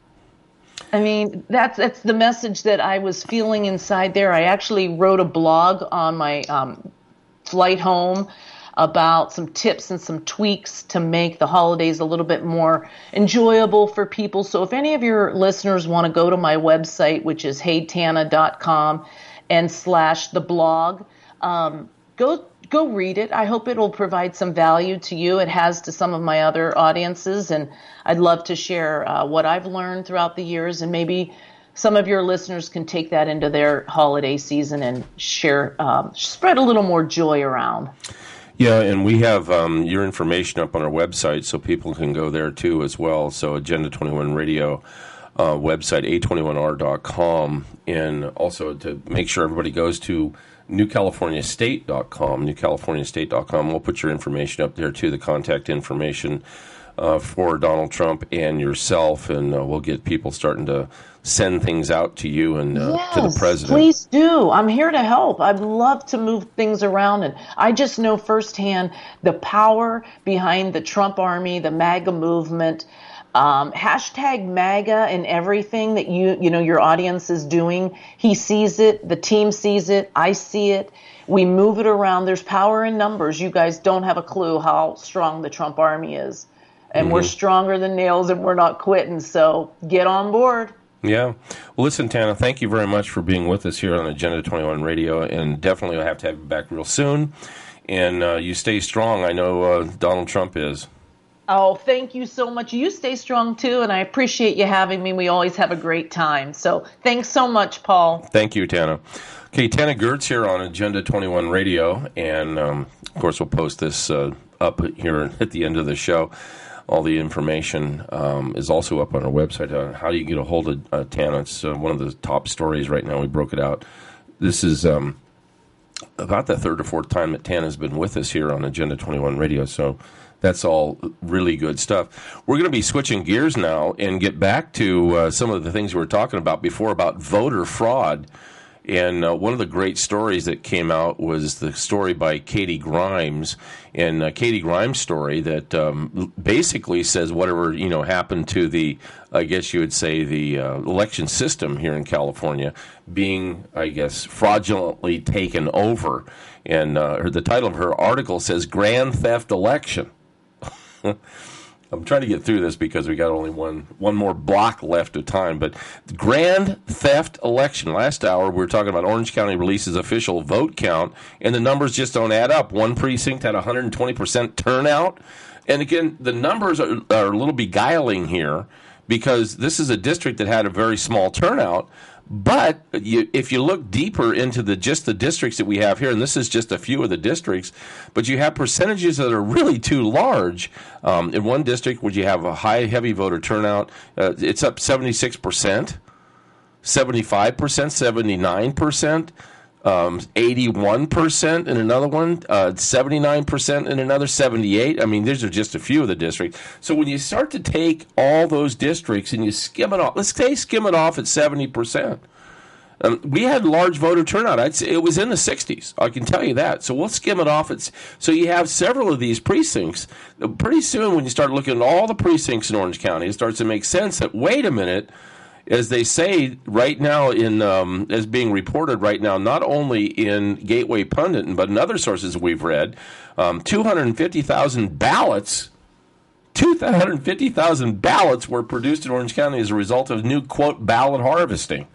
I mean, that's that's the message that I was feeling inside there. I actually wrote a blog on my um, flight home about some tips and some tweaks to make the holidays a little bit more enjoyable for people. So if any of your listeners want to go to my website, which is hey tana dot com and slash the blog, um, go go read it. I hope it'll provide some value to you. It has to some of my other audiences, and I'd love to share uh, what I've learned throughout the years, and maybe some of your listeners can take that into their holiday season and share, um, spread a little more joy around. Yeah, and we have um, your information up on our website, so people can go there too as well. So Agenda twenty-one Radio uh, website, a twenty-one r dot com, and also to make sure everybody goes to new california state dot com, new california state dot com. We'll put your information up there too, the contact information uh, for Donald Trump and yourself, and uh, we'll get people starting to send things out to you and uh, yes, to the president. Please do. I'm here to help. I'd love to move things around, and I just know firsthand the power behind the Trump army, the MAGA movement, um, hashtag MAGA, and everything that you you know your audience is doing. He sees it. The team sees it. I see it. We move it around. There's power in numbers. You guys don't have a clue how strong the Trump army is, and mm-hmm. we're stronger than nails, and we're not quitting. So get on board. Yeah. Well, listen, Tana, thank you very much for being with us here on Agenda twenty-one Radio, and definitely we'll have to have you back real soon. And uh, you stay strong. I know uh, Donald Trump is. Oh, thank you so much. You stay strong, too, and I appreciate you having me. We always have a great time. So thanks so much, Paul. Thank you, Tana. Okay, Tana Gertz here on Agenda twenty-one Radio, and, um, of course, we'll post this uh, up here at the end of the show. All the information um, is also up on our website. Uh, how do you get a hold of uh, Tana? It's uh, one of the top stories right now. We broke it out. This is um, about the third or fourth time that Tana's been with us here on Agenda twenty-one Radio, so that's all really good stuff. We're going to be switching gears now and get back to uh, some of the things we were talking about before about voter fraud. And uh, one of the great stories that came out was the story by Katie Grimes, and uh, Katie Grimes' story that um, basically says whatever you know happened to the, I guess you would say, the uh, election system here in California being, I guess, fraudulently taken over. And uh, the title of her article says "Grand Theft Election." I'm trying to get through this because we got only one one more block left of time. But Grand Theft Election. Last hour, we were talking about Orange County releases official vote count, and the numbers just don't add up. One precinct had one hundred twenty percent turnout. And again, the numbers are, are a little beguiling here because this is a district that had a very small turnout. But you, if you look deeper into the just the districts that we have here, and this is just a few of the districts, but you have percentages that are really too large. Um, in one district where you have a high, heavy voter turnout, uh, it's up seventy-six percent, seventy-five percent, seventy-nine percent, um, eighty-one percent in another one, uh, seventy-nine percent in another, seventy-eight. I mean, these are just a few of the districts. So when you start to take all those districts and you skim it off, let's say skim it off at seventy percent. Um, we had large voter turnout. I'd say it was in the sixties. I can tell you that. So we'll skim it off. It's, so you have several of these precincts. Pretty soon, when you start looking at all the precincts in Orange County, it starts to make sense that, wait a minute, as they say right now, in um, as being reported right now, not only in Gateway Pundit, but in other sources we've read, um, two hundred fifty thousand ballots two hundred fifty thousand ballots were produced in Orange County as a result of new, quote, ballot harvesting.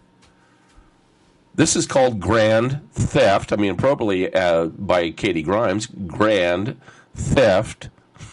This is called grand theft. I mean, appropriately uh, by Katie Grimes, grand theft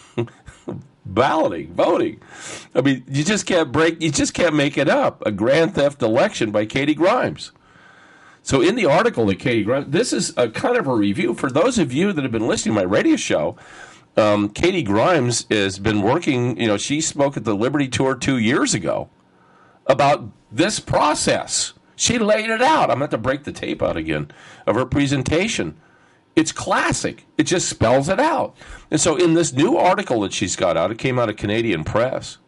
balloting, voting. I mean, you just can't break, you just can't make it up. A grand theft election by Katie Grimes. So in the article that Katie Grimes, this is a kind of a review. For those of you that have been listening to my radio show, um, Katie Grimes has been working, you know, she spoke at the Liberty Tour two years ago about this process. She laid it out. I'm going to have to break the tape out again of her presentation. It's classic. It just spells it out. And so in this new article that she's got out, it came out of Canadian Press,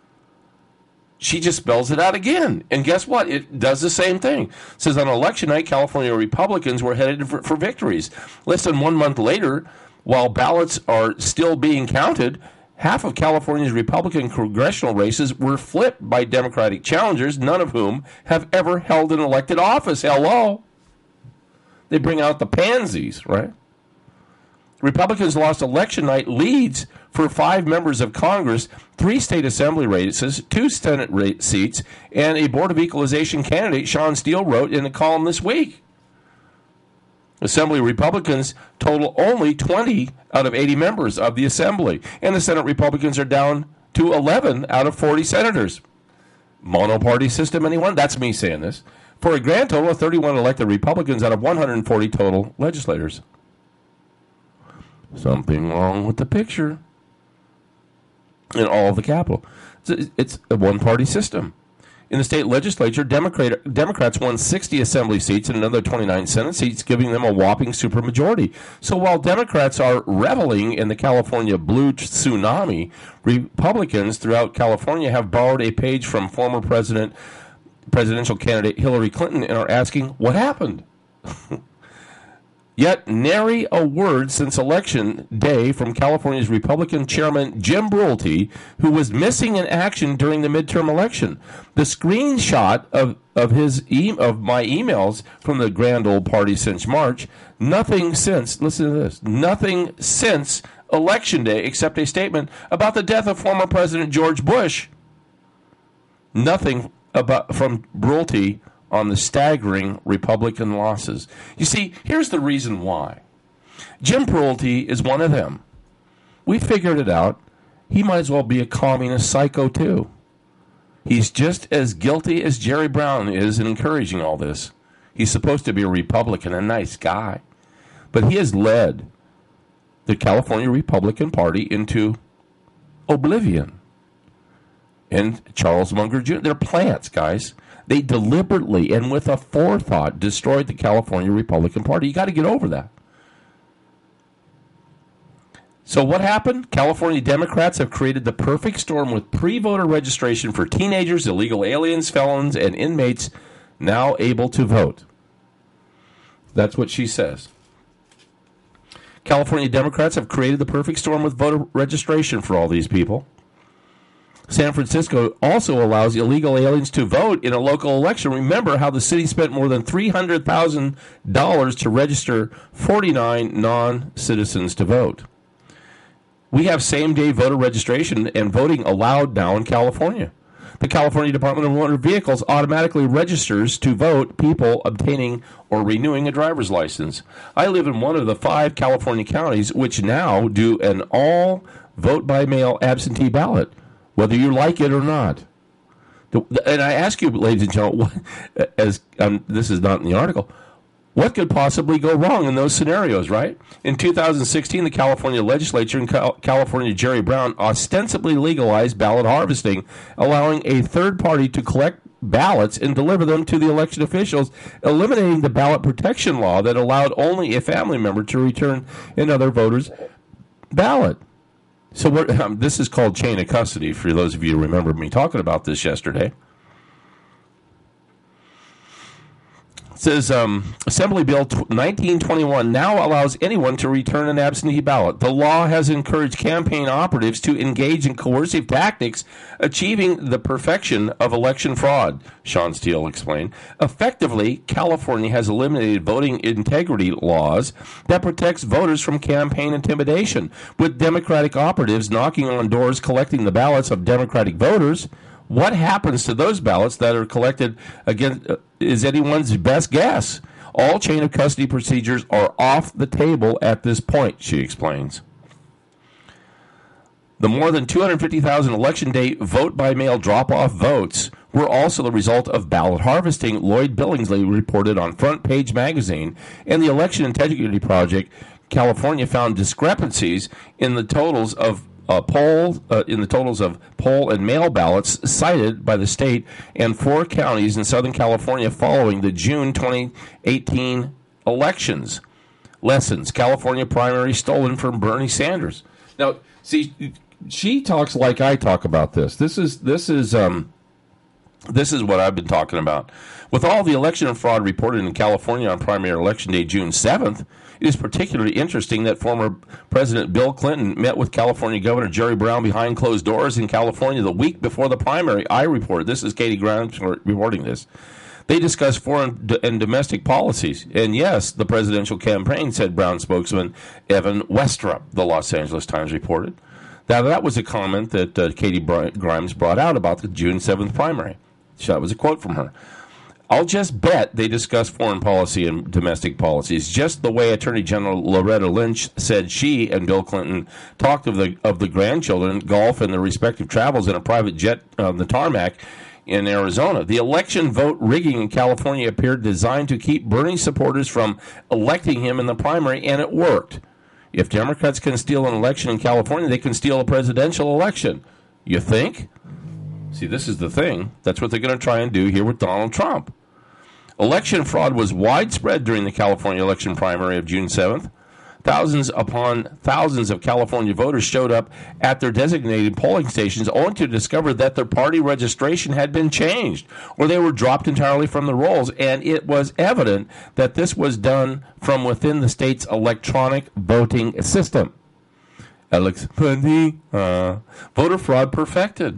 she just spells it out again. And guess what? It does the same thing. It says on election night, California Republicans were headed for, for victories. Less than one month later, while ballots are still being counted, half of California's Republican congressional races were flipped by Democratic challengers, none of whom have ever held an elected office. Hello. They bring out the pansies, right? Republicans lost election night leads for five members of Congress, three state assembly races, two Senate ra- seats, and a Board of Equalization candidate, Sean Steele, wrote in a column this week. Assembly Republicans total only twenty out of eighty members of the Assembly, and the Senate Republicans are down to eleven out of forty senators. Monoparty system, anyone? That's me saying this. For a grand total of thirty-one elected Republicans out of one hundred forty total legislators. Something wrong with the picture in all of the Capitol. It's, it's a one-party system. In the state legislature, Democrat, Democrats won sixty assembly seats and another twenty-nine Senate seats, giving them a whopping supermajority. So while Democrats are reveling in the California blue tsunami, Republicans throughout California have borrowed a page from former president, presidential candidate Hillary Clinton and are asking, what happened? Yet nary a word since Election Day from California's Republican chairman Jim Brulty, who was missing in action during the midterm election. The screenshot of, of his e- of my emails from the grand old party since March, nothing since, listen to this, nothing since Election Day except a statement about the death of former President George Bush. Nothing about from Brulty on the staggering Republican losses. You see, here's the reason why. Jim Brulty is one of them. We figured it out. He might as well be a communist psycho, too. He's just as guilty as Jerry Brown is in encouraging all this. He's supposed to be a Republican, a nice guy. But he has led the California Republican Party into oblivion. And Charles Munger Junior They're plants, guys. They deliberately and with a forethought destroyed the California Republican Party. You got to get over that. So what happened? California Democrats have created the perfect storm with pre-voter registration for teenagers, illegal aliens, felons, and inmates now able to vote. That's what she says. California Democrats have created the perfect storm with voter registration for all these people. San Francisco also allows illegal aliens to vote in a local election. Remember how the city spent more than three hundred thousand dollars to register forty-nine non-citizens to vote. We have same-day voter registration and voting allowed now in California. The California Department of Motor Vehicles automatically registers to vote people obtaining or renewing a driver's license. I live in one of the five California counties which now do an all vote-by-mail absentee ballot, whether you like it or not. And I ask you, ladies and gentlemen, as um, this is not in the article, what could possibly go wrong in those scenarios, right? In two thousand sixteen, the California legislature in Cal- California, Jerry Brown, ostensibly legalized ballot harvesting, allowing a third party to collect ballots and deliver them to the election officials, eliminating the ballot protection law that allowed only a family member to return another voter's ballot. So we're, um, this is called chain of custody, for those of you who remember me talking about this yesterday. says um, Assembly Bill nineteen twenty-one now allows anyone to return an absentee ballot. The law has encouraged campaign operatives to engage in coercive tactics, achieving the perfection of election fraud, Sean Steele explained. Effectively, California has eliminated voting integrity laws that protects voters from campaign intimidation, with Democratic operatives knocking on doors collecting the ballots of Democratic voters. What happens to those ballots that are collected against uh, is anyone's best guess. All chain of custody procedures are off the table at this point, she explains. The more than two hundred fifty thousand election day vote-by-mail drop-off votes were also the result of ballot harvesting, Lloyd Billingsley reported on Front Page Magazine, and the Election Integrity Project California found discrepancies in the totals of Uh, poll uh, in the totals of poll and mail ballots cited by the state and four counties in Southern California following the June twenty eighteen elections. Lessons: California primary stolen from Bernie Sanders. Now, see, she talks like I talk about this. This is this is um, this is what I've been talking about. With all the election and fraud reported in California on primary election day, June seventh, it is particularly interesting that former President Bill Clinton met with California Governor Jerry Brown behind closed doors in California the week before the primary. I reported this is Katie Grimes reporting this. They discussed foreign and domestic policies. And yes, the presidential campaign, said Brown spokesman Evan Westrup, the Los Angeles Times reported. Now, that was a comment that uh, Katie Grimes brought out about the June seventh primary. So that was a quote from her. I'll just bet they discuss foreign policy and domestic policies, just the way Attorney General Loretta Lynch said she and Bill Clinton talked of the of the grandchildren, golf, and their respective travels in a private jet on the tarmac in Arizona. The election vote rigging in California appeared designed to keep Bernie supporters from electing him in the primary, and it worked. If Democrats can steal an election in California, they can steal a presidential election. You think? See, this is the thing. That's what they're going to try and do here with Donald Trump. Election fraud was widespread during the California election primary of June seventh. Thousands upon thousands of California voters showed up at their designated polling stations only to discover that their party registration had been changed or they were dropped entirely from the rolls, and it was evident that this was done from within the state's electronic voting system. Alex Bundy, uh, voter fraud perfected.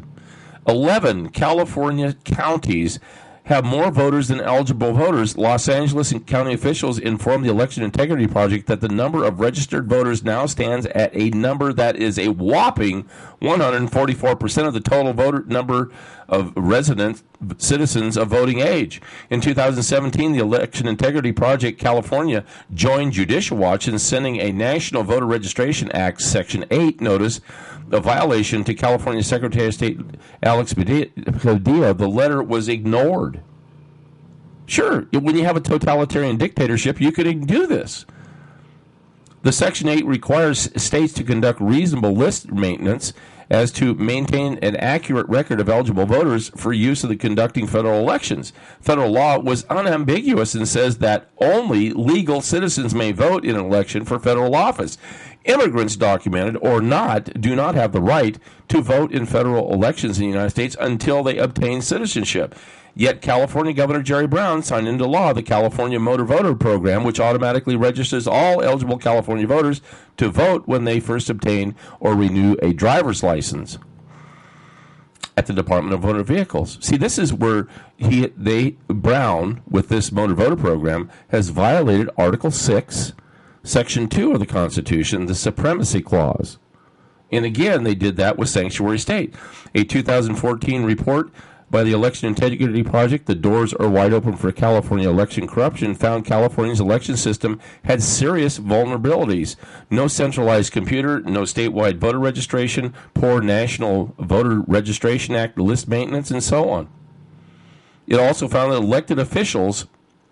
Eleven California counties have more voters than eligible voters. Los Angeles and county officials informed the Election Integrity Project that the number of registered voters now stands at a number that is a whopping one hundred forty-four percent of the total voter number of resident citizens of voting age. In two thousand seventeen, the Election Integrity Project California joined Judicial Watch in sending a National Voter Registration Act Section eight notice a violation to California Secretary of State Alex Padilla. The letter was ignored. Sure, when you have a totalitarian dictatorship, you could do this. The Section eight requires states to conduct reasonable list maintenance as to maintain an accurate record of eligible voters for use in the conducting federal elections. Federal law was unambiguous and says that only legal citizens may vote in an election for federal office. Immigrants, documented or not, do not have the right to vote in federal elections in the United States until they obtain citizenship. Yet California Governor Jerry Brown signed into law the California Motor Voter Program, which automatically registers all eligible California voters to vote when they first obtain or renew a driver's license at the Department of Motor Vehicles. See, this is where he, they, Brown, with this motor voter program, has violated Article six, Section two of the Constitution, the Supremacy Clause. And again, they did that with Sanctuary State. A two thousand fourteen report by the Election Integrity Project, The Doors Are Wide Open for California Election Corruption, found California's election system had serious vulnerabilities. No centralized computer, no statewide voter registration, poor National Voter Registration Act list maintenance, and so on. It also found that elected officials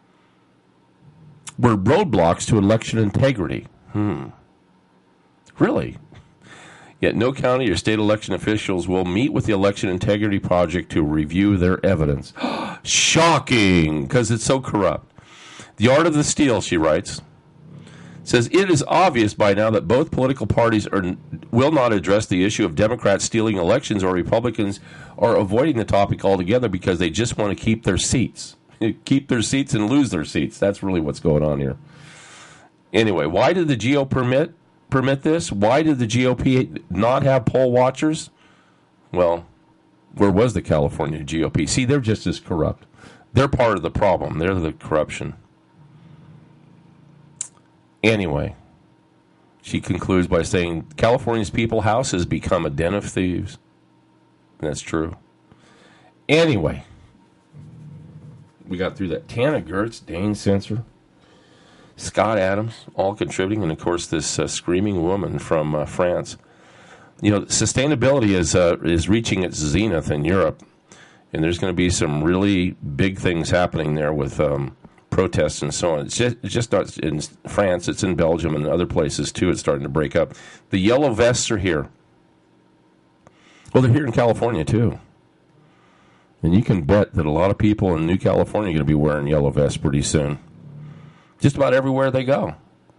were roadblocks to election integrity. Hmm. Really? Yet no county or state election officials will meet with the Election Integrity Project to review their evidence. Shocking, because it's so corrupt. The Art of the Steal, she writes, says, it is obvious by now that both political parties are, will not address the issue of Democrats stealing elections or Republicans are avoiding the topic altogether because they just want to keep their seats. keep their seats and lose their seats. That's really what's going on here. Anyway, why did the G O P permit permit this? Why did the G O P not have poll watchers? Well, where was the California G O P? See, they're just as corrupt. They're part of the problem. They're the corruption. Anyway, she concludes by saying, California's People House has become a den of thieves. That's true. Anyway, we got through that. Tana Gertz, Dane Sensor, Scott Adams, all contributing, and of course this uh, screaming woman from uh, France. You know, sustainability is uh, is reaching its zenith in Europe, and there's going to be some really big things happening there with um, protests and so on. It's just, it's just not in France; it's in Belgium and other places too. It's starting to break up. The yellow vests are here. Well, they're here in California too. And you can bet that a lot of people in New California are going to be wearing yellow vests pretty soon. Just about everywhere they go.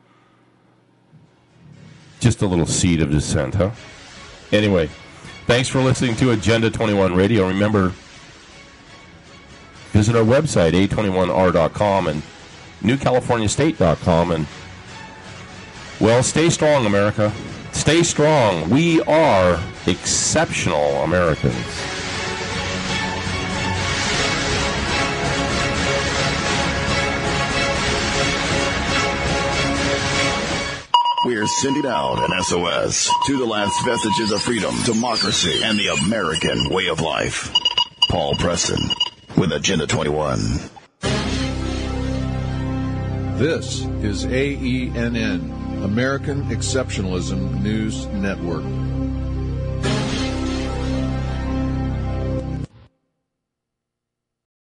Just a little seed of dissent, huh? Anyway, thanks for listening to Agenda twenty-one Radio. Remember, visit our website, A twenty-one R dot com and New California State dot com. And, well, stay strong, America. Stay strong. We are exceptional Americans. We are sending out an S O S to the last vestiges of freedom, democracy, and the American way of life. Paul Preston with Agenda twenty-one. This is A E N N, American Exceptionalism News Network.